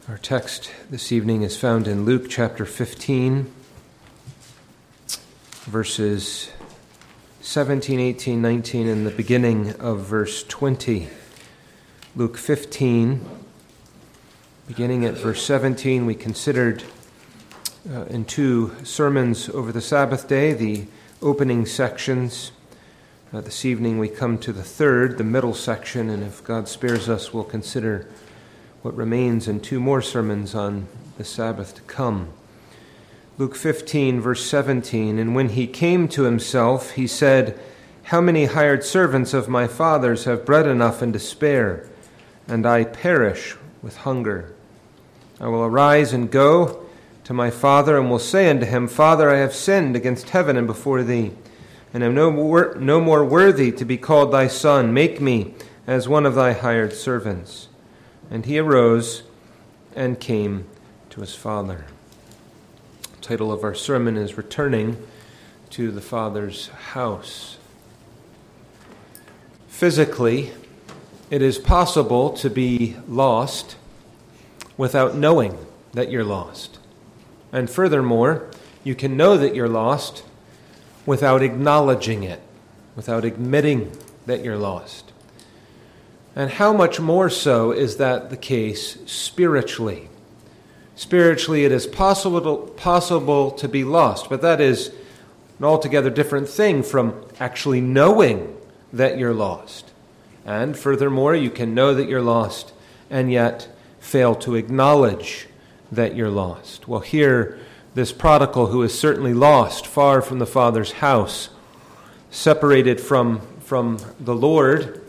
Our text this evening is found in Luke chapter 15, verses 17, 18, 19, and the beginning of verse 20. Luke 15, beginning at verse 17, we considered in two sermons over the Sabbath day, the opening sections. This evening we come to the third, the middle section, and if God spares us, we'll consider what remains in two more sermons on the Sabbath to come. Luke 15, verse 17, "And when he came to himself, he said, 'How many hired servants of my father's have bread enough and to spare, and I perish with hunger? I will arise and go to my father, and will say unto him, Father, I have sinned against heaven and before thee, and am no more worthy to be called thy son. Make me as one of thy hired servants.' And he arose and came to his father." The title of our sermon is Returning to the Father's House. Physically, it is possible to be lost without knowing that you're lost. And furthermore, you can know that you're lost without acknowledging it, without admitting that you're lost. And how much more so is that the case spiritually? Spiritually, it is possible to be lost, but that is an altogether different thing from actually knowing that you're lost. And furthermore, you can know that you're lost and yet fail to acknowledge that you're lost. Well, here, this prodigal who is certainly lost, far from the Father's house, separated from the Lord,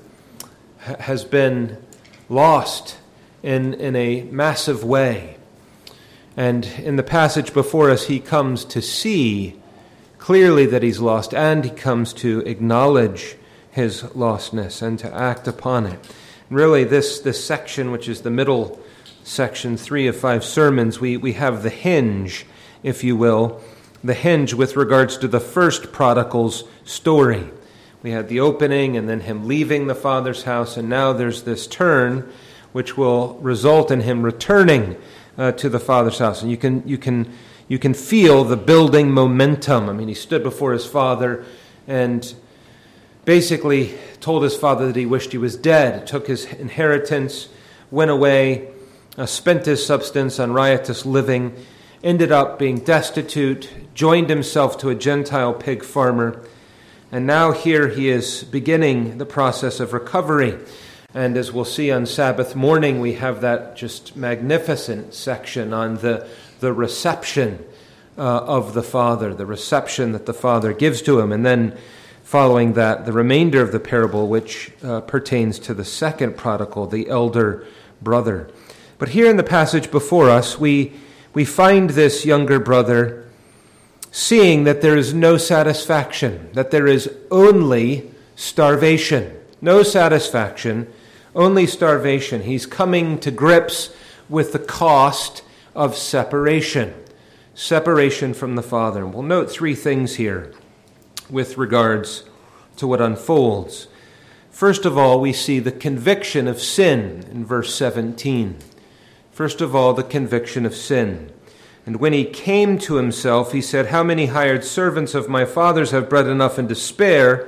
has been lost in a massive way. And in the passage before us, he comes to see clearly that he's lost, and he comes to acknowledge his lostness and to act upon it. And really, this section, which is the middle section, 3 of 5 sermons, we have the hinge, if you will, the hinge with regards to the first prodigal's story. We had the opening and then him leaving the Father's house, and now there's this turn which will result in him returning to the Father's house. And you can feel the building momentum. I mean, he stood before his father and basically told his father that he wished he was dead, took his inheritance, went away, spent his substance on riotous living, ended up being destitute, joined himself to a Gentile pig farmer, and now here he is beginning the process of recovery. And as we'll see on Sabbath morning, we have that just magnificent section on the reception of the Father, the reception that the Father gives to him. And then following that, the remainder of the parable, which pertains to the second prodigal, the elder brother. But here in the passage before us, we find this younger brother seeing that there is no satisfaction, that there is only starvation. No satisfaction, only starvation. He's coming to grips with the cost of separation. Separation from the Father. And we'll note 3 things here with regards to what unfolds. First of all, we see the conviction of sin in verse 17. First of all, the conviction of sin. "And when he came to himself, he said, 'How many hired servants of my father's have bread enough and to spare,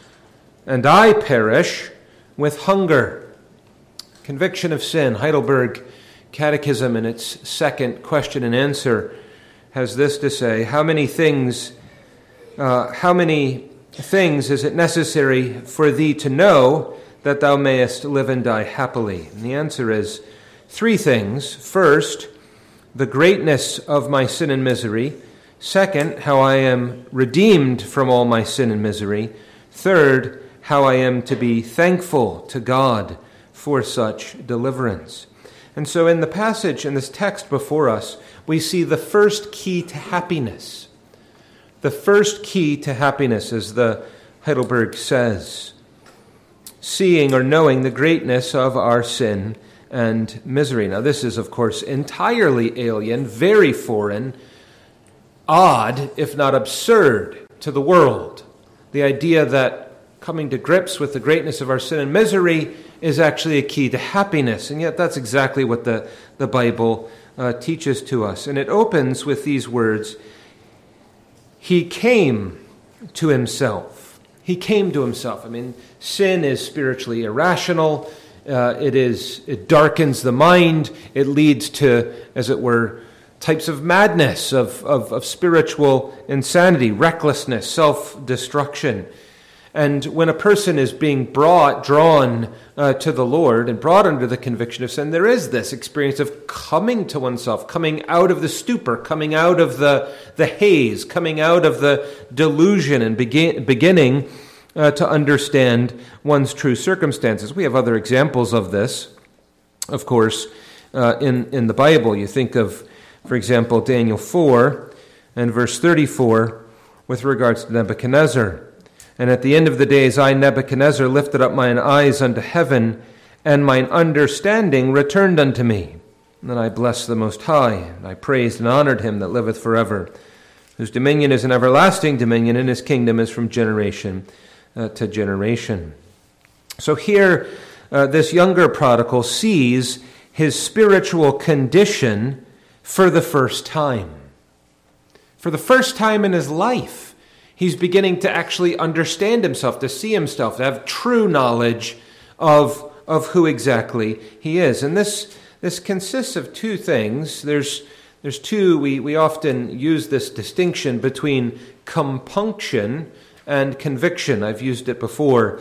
and I perish with hunger?'" Conviction of sin. Heidelberg Catechism, in its second question and answer, has this to say: How many things is it necessary for thee to know that thou mayest live and die happily? And the answer is 3 things. First, the greatness of my sin and misery. Second, how I am redeemed from all my sin and misery. Third, how I am to be thankful to God for such deliverance. And so in the passage, in this text before us, we see the first key to happiness. The first key to happiness, as the Heidelberg says, seeing or knowing the greatness of our sin and misery. Now, this is, of course, entirely alien, very foreign, odd, if not absurd, to the world. The idea that coming to grips with the greatness of our sin and misery is actually a key to happiness. And yet that's exactly what the Bible teaches to us. And it opens with these words, He came to himself. He came to himself. I mean, sin is spiritually irrational. It darkens the mind. It leads to, as it were, types of madness, of spiritual insanity, recklessness, self-destruction. And when a person is being drawn to the Lord and brought under the conviction of sin, there is this experience of coming to oneself, coming out of the stupor, coming out of the haze, coming out of the delusion and beginning to understand one's true circumstances. We have other examples of this, of course, in the Bible. You think of, for example, Daniel 4 and verse 34 with regards to Nebuchadnezzar. And at the end of the days, I, Nebuchadnezzar, lifted up mine eyes unto heaven, and mine understanding returned unto me. And then I blessed the Most High, and I praised and honored him that liveth forever, whose dominion is an everlasting dominion, and his kingdom is from generation to generation. So here, this younger prodigal sees his spiritual condition for the first time. For the first time in his life, he's beginning to actually understand himself, to see himself, to have true knowledge of who exactly he is. And this consists of two things. There's two, we often use this distinction between compunction and conviction. I've used it before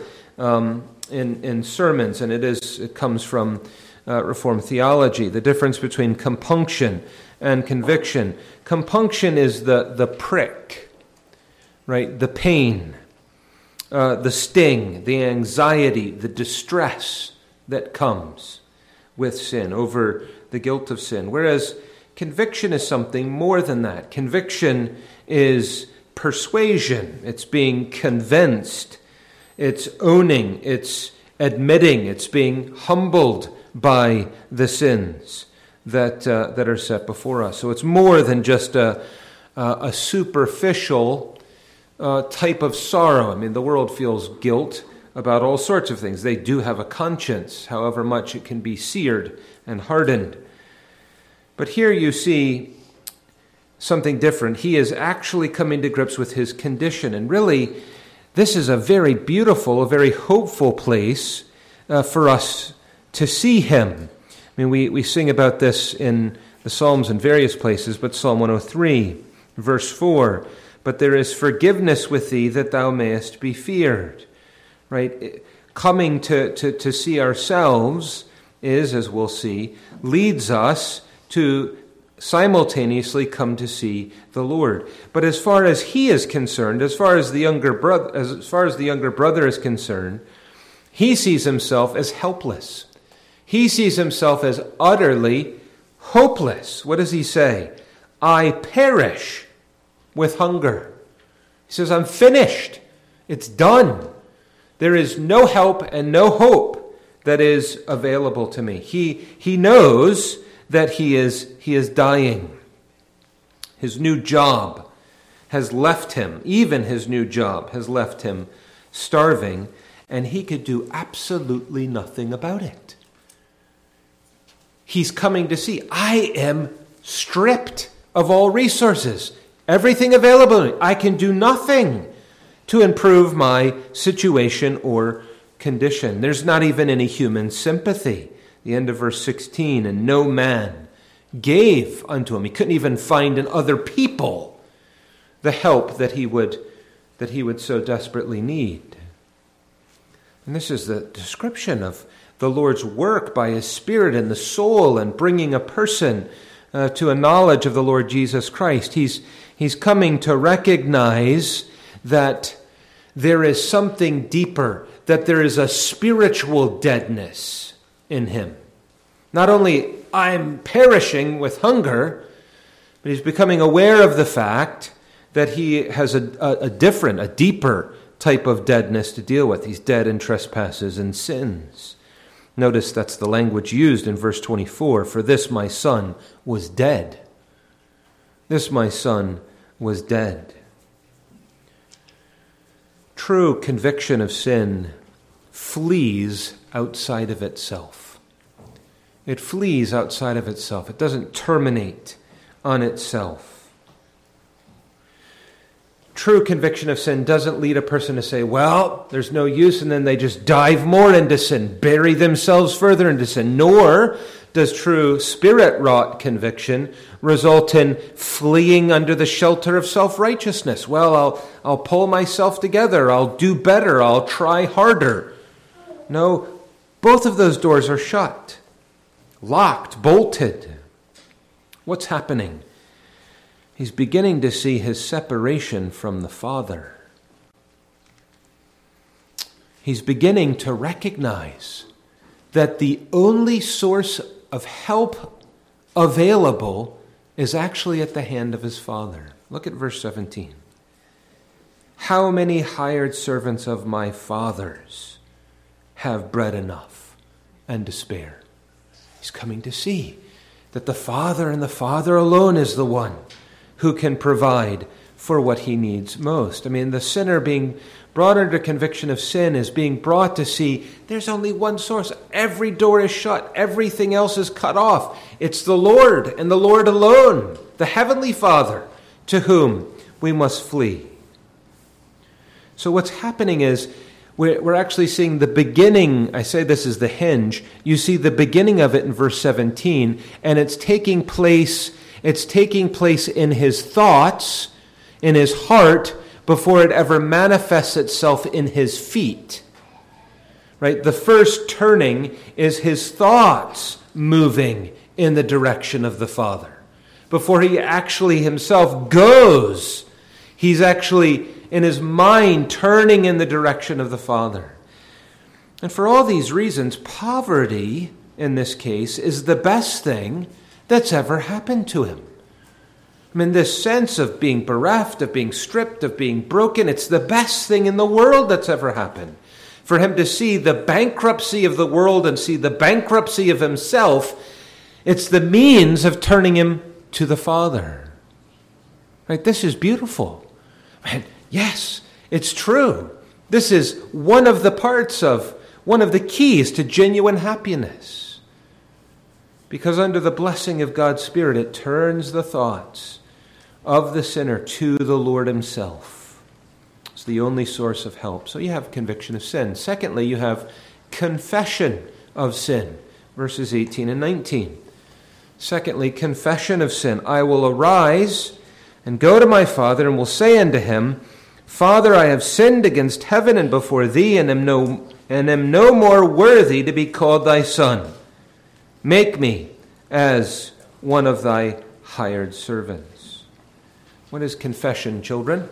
in sermons, and it comes from Reformed theology. The difference between compunction and conviction. Compunction is the prick, right? The pain, the sting, the anxiety, the distress that comes with sin, over the guilt of sin. Whereas conviction is something more than that. Conviction is persuasion. It's being convinced. It's owning. It's admitting. It's being humbled by the sins that are set before us. So it's more than just a superficial type of sorrow. I mean, the world feels guilt about all sorts of things. They do have a conscience, however much it can be seared and hardened. But here you see something different. He is actually coming to grips with his condition. And really, this is a very beautiful, a very hopeful place for us to see him. I mean, we sing about this in the Psalms in various places, but Psalm 103, verse 4, but there is forgiveness with thee that thou mayest be feared. Right? Coming to see ourselves is, as we'll see, leads us to simultaneously come to see the Lord. But as far as he is concerned, as far as the younger brother is concerned, he sees himself as helpless. He sees himself as utterly hopeless. What does he say? I perish with hunger. He says, I'm finished. It's done. There is no help and no hope that is available to me. He knows that he is dying. His new job has left him. Even his new job has left him starving, and he could do absolutely nothing about it. He's coming to see, I am stripped of all resources. Everything available. I can do nothing to improve my situation or condition. There's not even any human sympathy. The end of verse 16, and no man gave unto him. He couldn't even find in other people the help that he would so desperately need. And this is the description of the Lord's work by his Spirit in the soul and bringing a person to a knowledge of the Lord Jesus Christ. He's coming to recognize that there is something deeper, that there is a spiritual deadness in him. Not only I'm perishing with hunger, but he's becoming aware of the fact that he has a different, a deeper type of deadness to deal with. He's dead in trespasses and sins. Notice that's the language used in verse 24. For this my son was dead. This my son was dead. True conviction of sin flees outside of itself. It flees outside of itself. It doesn't terminate on itself. True conviction of sin doesn't lead a person to say, well, there's no use, and then they just dive more into sin, bury themselves further into sin. Nor does true spirit-wrought conviction result in fleeing under the shelter of self-righteousness. Well, I'll pull myself together, I'll do better, I'll try harder. No, both of those doors are shut, locked, bolted. What's happening? He's beginning to see his separation from the Father. He's beginning to recognize that the only source of help available is actually at the hand of his Father. Look at verse 17. How many hired servants of my father's have bread enough and to spare? He's coming to see that the Father and the Father alone is the one who can provide for what he needs most. I mean, the sinner being brought under conviction of sin is being brought to see there's only one source. Every door is shut. Everything else is cut off. It's the Lord and the Lord alone, the Heavenly Father, to whom we must flee. So what's happening is we're actually seeing the beginning. I say this is the hinge. You see the beginning of it in verse 17, and it's taking place in his thoughts, in his heart, before it ever manifests itself in his feet. Right? The first turning is his thoughts moving in the direction of the Father. Before he actually himself goes, he's actually in his mind turning in the direction of the Father. And for all these reasons, poverty, in this case, is the best thing that's ever happened to him. I mean, this sense of being bereft, of being stripped, of being broken, it's the best thing in the world that's ever happened. For him to see the bankruptcy of the world and see the bankruptcy of himself, it's the means of turning him to the Father. Right? This is beautiful. And yes, it's true. This is one of the parts of, one of the keys to genuine happiness. Because under the blessing of God's Spirit, it turns the thoughts of the sinner to the Lord himself. It's the only source of help. So you have conviction of sin. Secondly, you have confession of sin. Verses 18 and 19. Secondly, confession of sin. I will arise and go to my father and will say unto him, Father, I have sinned against heaven and before thee, and am no more worthy to be called thy son. Make me as one of thy hired servants. What is confession, children?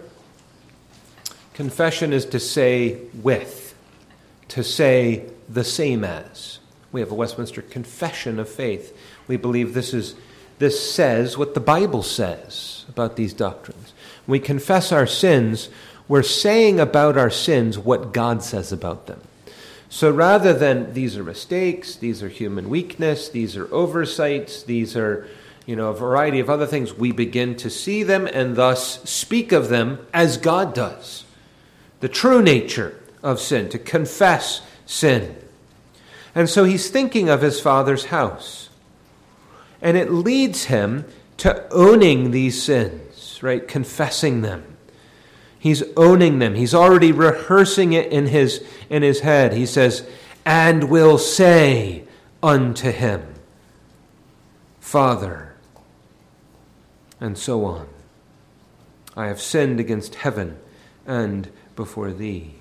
Confession is to say with, to say the same as. We have a Westminster Confession of Faith. We believe this says what the Bible says about these doctrines. When we confess our sins, we're saying about our sins what God says about them. So rather than these are mistakes, these are human weakness, these are oversights, these are, a variety of other things, we begin to see them and thus speak of them as God does. The true nature of sin, to confess sin. And so he's thinking of his Father's house. And it leads him to owning these sins, right? Confessing them. He's owning them. He's already rehearsing it in his head. He says, and will say unto him, Father, and so on. I have sinned against heaven and before thee.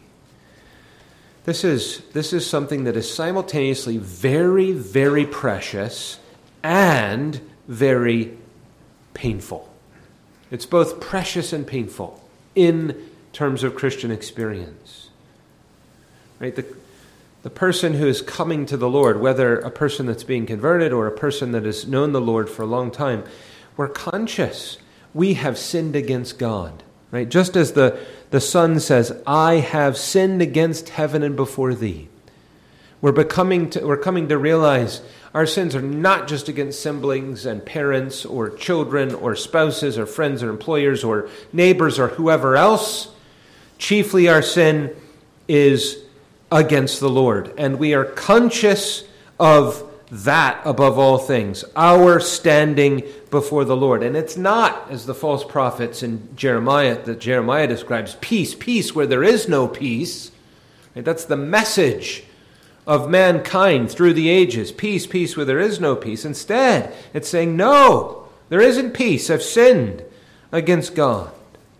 This is something that is simultaneously very, very precious and very painful. It's both precious and painful in terms of Christian experience. Right? The person who is coming to the Lord, whether a person that's being converted or a person that has known the Lord for a long time, we're conscious we have sinned against God. Right? Just as the Son says, I have sinned against heaven and before thee. We're coming to realize our sins are not just against siblings and parents or children or spouses or friends or employers or neighbors or whoever else. Chiefly our sin is against the Lord. And we are conscious of that above all things, our standing before the Lord. And it's not, as the false prophets in Jeremiah, that Jeremiah describes, peace, peace where there is no peace. Right? That's the message of mankind through the ages. Peace, peace where there is no peace. Instead, it's saying, no, there isn't peace. I've sinned against God.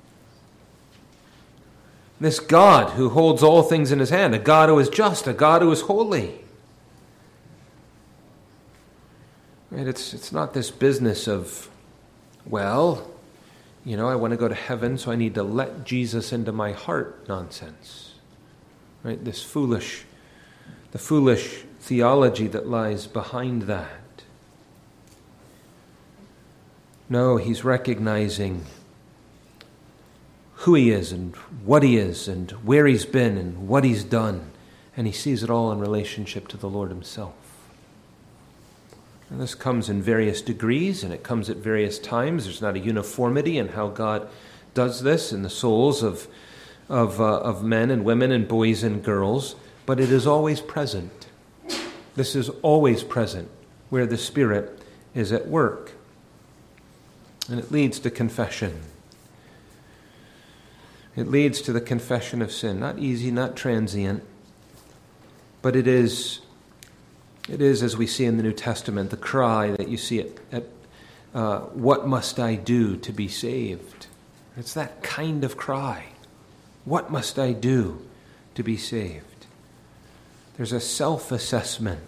This God who holds all things in his hand, a God who is just, a God who is holy. Right? It's not this business of, well, I want to go to heaven, so I need to let Jesus into my heart nonsense. Right? The foolish theology that lies behind that. No, he's recognizing who he is and what he is and where he's been and what he's done. And he sees it all in relationship to the Lord himself. And this comes in various degrees, and it comes at various times. There's not a uniformity in how God does this in the souls of men and women and boys and girls, but it is always present. This is always present where the Spirit is at work. And it leads to confession. It leads to the confession of sin. Not easy, not transient, but it is, as we see in the New Testament, the cry that you see at what must I do to be saved? It's that kind of cry. What must I do to be saved? There's a self-assessment.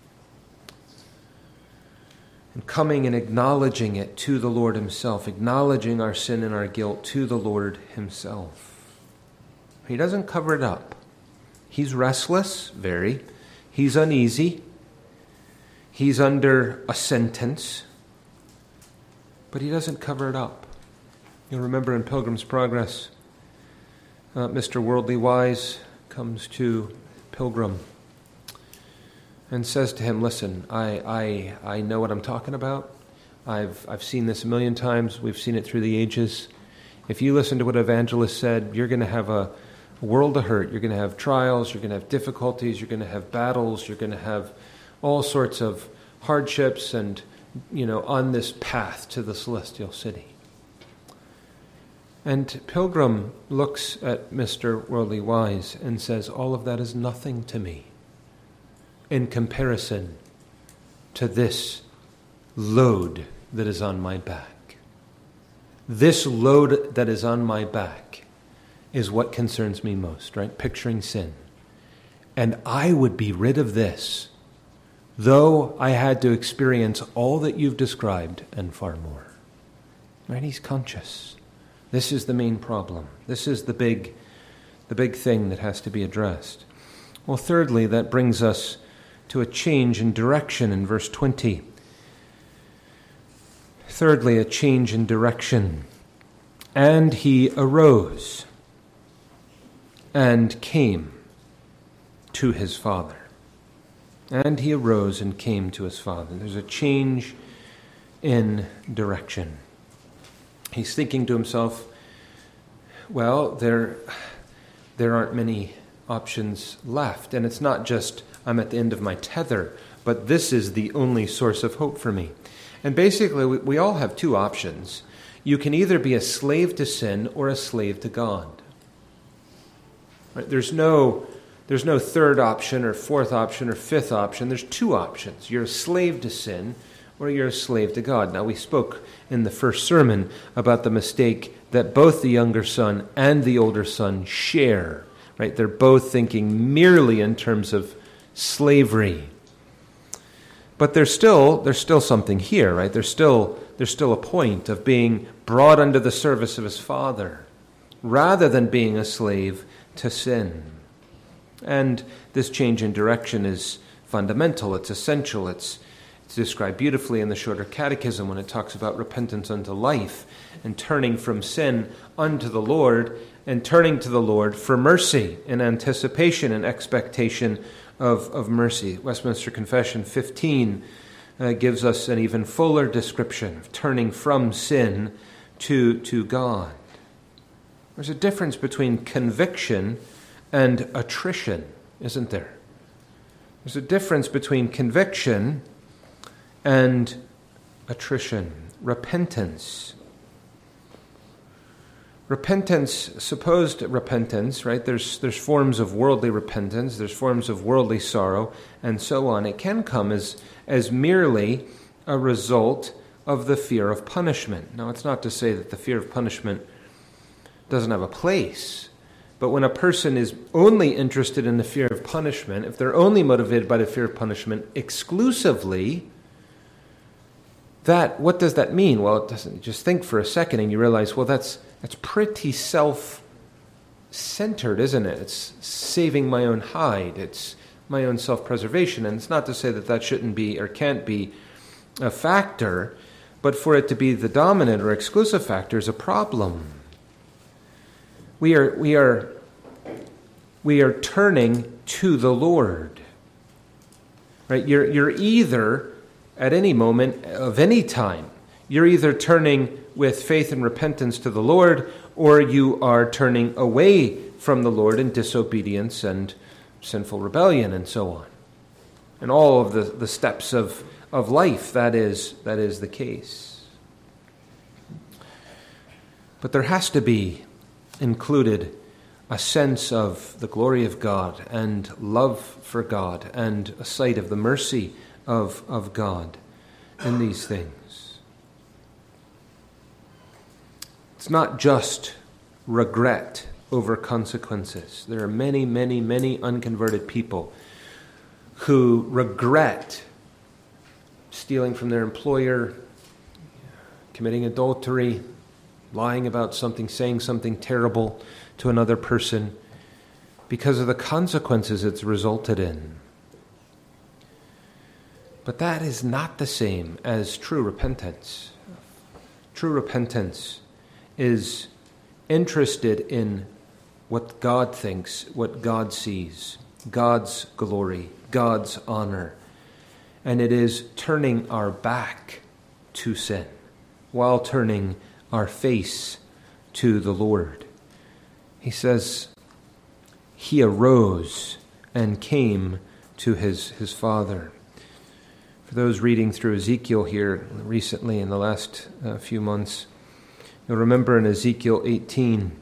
And coming and acknowledging it to the Lord himself, acknowledging our sin and our guilt to the Lord himself. He doesn't cover it up. He's restless, very. He's uneasy. He's under a sentence. But he doesn't cover it up. You'll remember in Pilgrim's Progress, Mr. Worldly Wise comes to Pilgrim and says to him, listen, I know what I'm talking about. I've seen this a million times. We've seen it through the ages. If you listen to what Evangelist said, you're going to have a world of hurt. You're going to have trials. You're going to have difficulties. You're going to have battles. You're going to have all sorts of hardships and, on this path to the celestial city. And Pilgrim looks at Mr. Worldly Wise and says, all of that is nothing to me in comparison to this load that is on my back. This load that is on my back is what concerns me most, right? Picturing sin. And I would be rid of this, though I had to experience all that you've described and far more. Right? He's conscious. This is the main problem. This is the big thing that has to be addressed. Well, thirdly, that brings us to a change in direction in verse 20. Thirdly, a change in direction. And he arose and came to his father. And he arose and came to his father. There's a change in direction. He's thinking to himself, well, there aren't many options left. And it's not just, I'm at the end of my tether, but this is the only source of hope for me. And basically, we all have two options. You can either be a slave to sin or a slave to God. Right? There's no third option or fourth option or fifth option. There's two options. You're a slave to sin or you're a slave to God. Now, we spoke in the first sermon about the mistake that both the younger son and the older son share. Right? They're both thinking merely in terms of slavery. But there's still something here, right? There's still a point of being brought under the service of his father rather than being a slave to sin. And this change in direction is fundamental. It's essential. It's described beautifully in the Shorter Catechism when it talks about repentance unto life and turning from sin unto the Lord and turning to the Lord for mercy in anticipation and expectation of mercy. Westminster Confession 15 gives us an even fuller description of turning from sin to God. There's a difference between conviction and attrition. isn't there? There's a difference between conviction and attrition, repentance. Repentance, supposed repentance, right? There's forms of worldly repentance, there's forms of worldly sorrow, and so on. It can come as merely a result of the fear of punishment. Now, it's not to say that the fear of punishment doesn't have a place, but when a person is only interested in the fear of punishment, if they're only motivated by the fear of punishment exclusively, what does that mean? Well, it doesn't. Just think for a second and you realize, well, that's pretty self-centered, isn't it? It's saving my own hide. It's my own self-preservation. And it's not to say that shouldn't be or can't be a factor, but for it to be the dominant or exclusive factor is a problem. We are turning to the Lord. Right? You're either at any moment of any time, you're either turning with faith and repentance to the Lord, or you are turning away from the Lord in disobedience and sinful rebellion and so on. And all of the steps of life, that is the case. But there has to be included a sense of the glory of God and love for God and a sight of the mercy of God in these things. It's not just regret over consequences. There are many, many, many unconverted people who regret stealing from their employer, committing adultery, lying about something, saying something terrible to another person because of the consequences it's resulted in. But that is not the same as true repentance. True repentance is interested in what God thinks, what God sees, God's glory, God's honor. And it is turning our back to sin while turning our face to the Lord. He says, he arose and came to his Father. For those reading through Ezekiel here recently in the last few months, you'll remember in Ezekiel 18,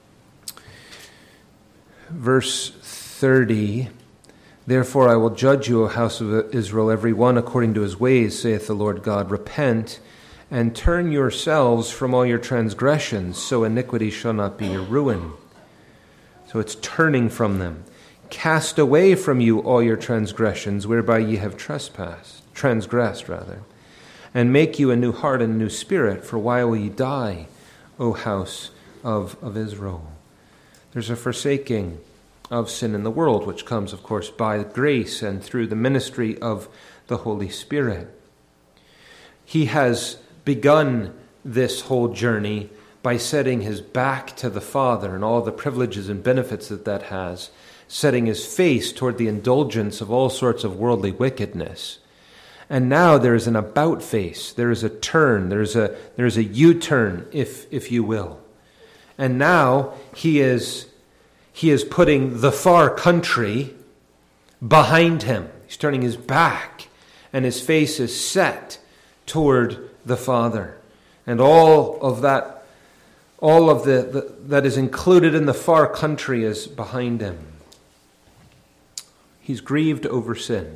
verse 30, therefore I will judge you, O house of Israel, every one according to his ways, saith the Lord God. Repent and turn yourselves from all your transgressions, so iniquity shall not be your ruin. So it's turning from them. Cast away from you all your transgressions, whereby ye have transgressed, and make you a new heart and a new spirit, for why will ye die, O house of Israel? There's a forsaking of sin in the world, which comes, of course, by grace and through the ministry of the Holy Spirit. He has begun this whole journey by setting his back to the Father and all the privileges and benefits that has, setting his face toward the indulgence of all sorts of worldly wickedness. And now there is an about face, there is a turn, there is a U-turn, if you will. And now he is putting the far country behind him. He's turning his back, and his face is set toward the Father. And all of that is included in the far country is behind him. He's grieved over sin.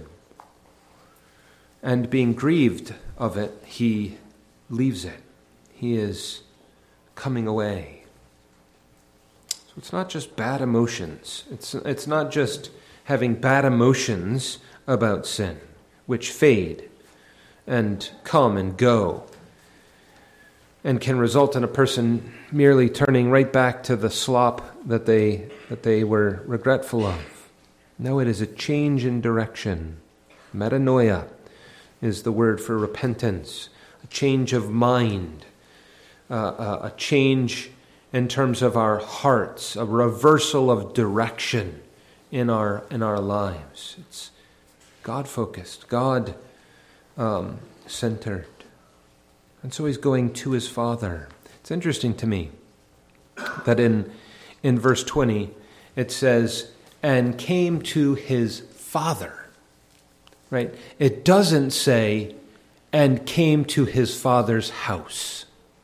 And being grieved of it, he leaves it. He is coming away. So it's not just bad emotions. It's not just having bad emotions about sin, which fade and come and go, and can result in a person merely turning right back to the slop that they were regretful of. No, it is a change in direction. Metanoia is the word for repentance, a change of mind, a change in terms of our hearts, a reversal of direction in our lives. It's God-focused, God-centered. And so he's going to his Father. It's interesting to me that in verse 20 it says, and came to his father. Right? It doesn't say, and came to his father's house.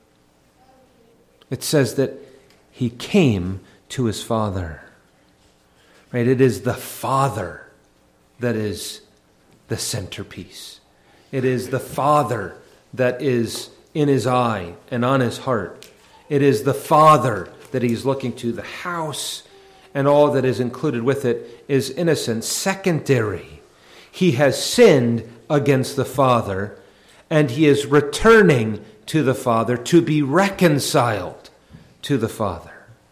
It says that he came to his father. Right? It is the Father that is the centerpiece. It is the Father that is in his eye and on his heart. It is the Father that he's looking to. The house and all that is included with it is innocent, secondary. He has sinned against the Father, and he is returning to the Father to be reconciled to the Father.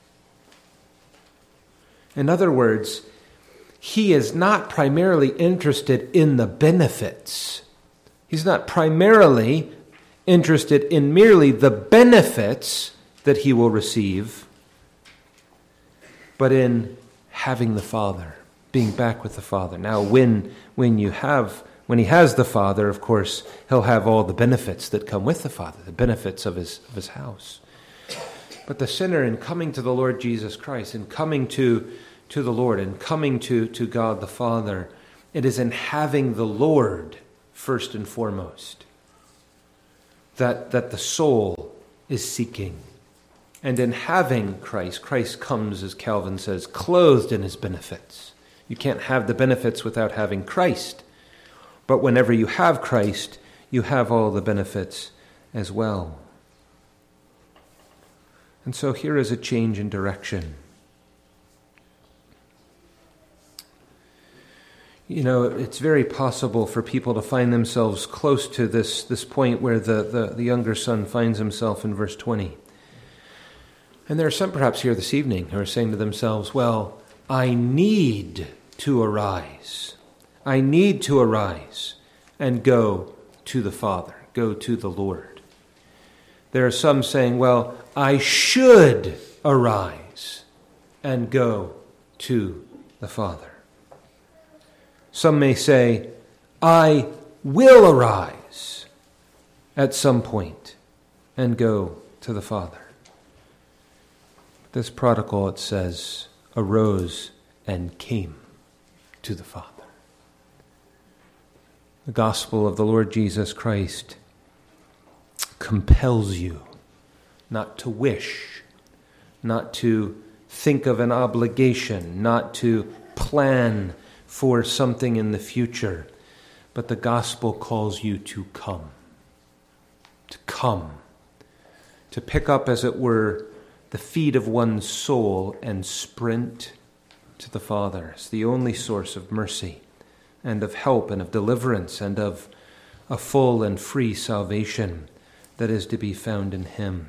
In other words, he is not primarily interested in the benefits. He's not primarily interested in merely the benefits that he will receive, but in having the Father, being back with the Father. Now, when he has the Father, of course, he'll have all the benefits that come with the Father, the benefits of his house. But the sinner, in coming to the Lord Jesus Christ, in coming to the Lord, in coming to God the Father, it is in having the Lord first and foremost that the soul is seeking. And in having Christ comes, as Calvin says, clothed in his benefits. You can't have the benefits without having Christ. But whenever you have Christ, you have all the benefits as well. And so here is a change in direction. You know, it's very possible for people to find themselves close to this point where the younger son finds himself in verse 20. And there are some perhaps here this evening who are saying to themselves, well, I need to arise. I need to arise and go to the Father, go to the Lord. There are some saying, well, I should arise and go to the Father. Some may say, I will arise at some point and go to the Father. This prodigal, it says, arose and came to the Father. The gospel of the Lord Jesus Christ compels you not to wish, not to think of an obligation, not to plan for something in the future, but the gospel calls you to come, to pick up, as it were, the feet of one's soul and sprint to the Father. It's the only source of mercy and of help and of deliverance and of a full and free salvation that is to be found in him.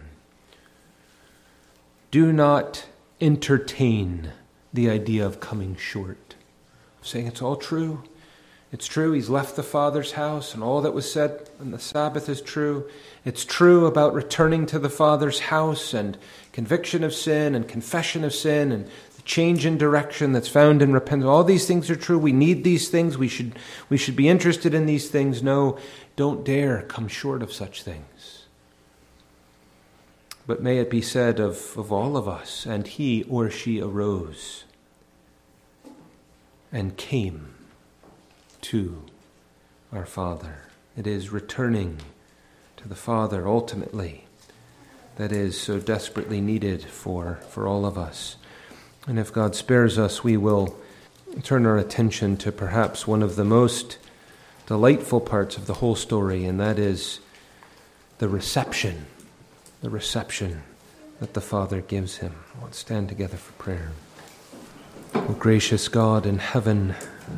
Do not entertain the idea of coming short, saying it's all true. It's true, he's left the Father's house, and all that was said on the Sabbath is true. It's true about returning to the Father's house and conviction of sin and confession of sin and the change in direction that's found in repentance. All these things are true. We need these things. We should be interested in these things. No, don't dare come short of such things. But may it be said of all of us, and he or she arose and came to our Father. It is returning to the Father ultimately that is so desperately needed for all of us. And if God spares us, we will turn our attention to perhaps one of the most delightful parts of the whole story, and that is the reception that the Father gives him. Let's stand together for prayer. O gracious God in heaven,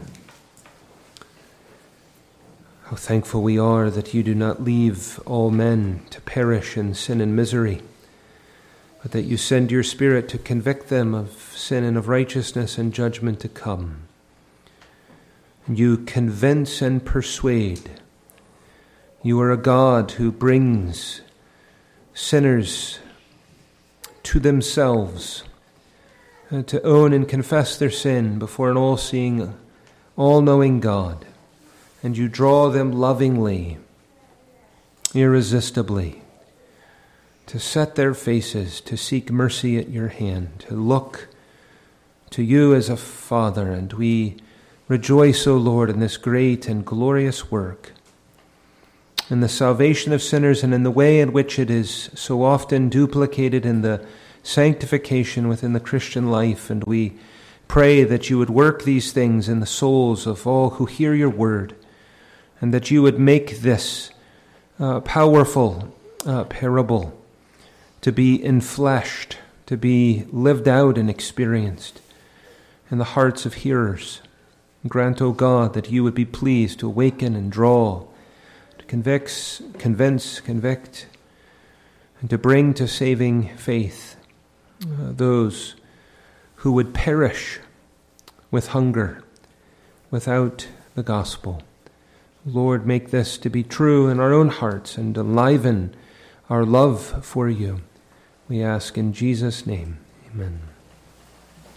how thankful we are that you do not leave all men to perish in sin and misery, but that you send your Spirit to convict them of sin and of righteousness and judgment to come. You convince and persuade. You are a God who brings sinners to themselves to own and confess their sin before an all-seeing, all-knowing God. And you draw them lovingly, irresistibly, to set their faces, to seek mercy at your hand, to look to you as a Father, and we rejoice, O Lord, in this great and glorious work, in the salvation of sinners and in the way in which it is so often duplicated in the sanctification within the Christian life. And we pray that you would work these things in the souls of all who hear your word, and that you would make this powerful parable to be enfleshed, to be lived out and experienced in the hearts of hearers. Grant, O God, that you would be pleased to awaken and draw, to convince, convict, and to bring to saving faith those who would perish with hunger without the gospel. Lord, make this to be true in our own hearts and enliven our love for you. We ask in Jesus' name. Amen.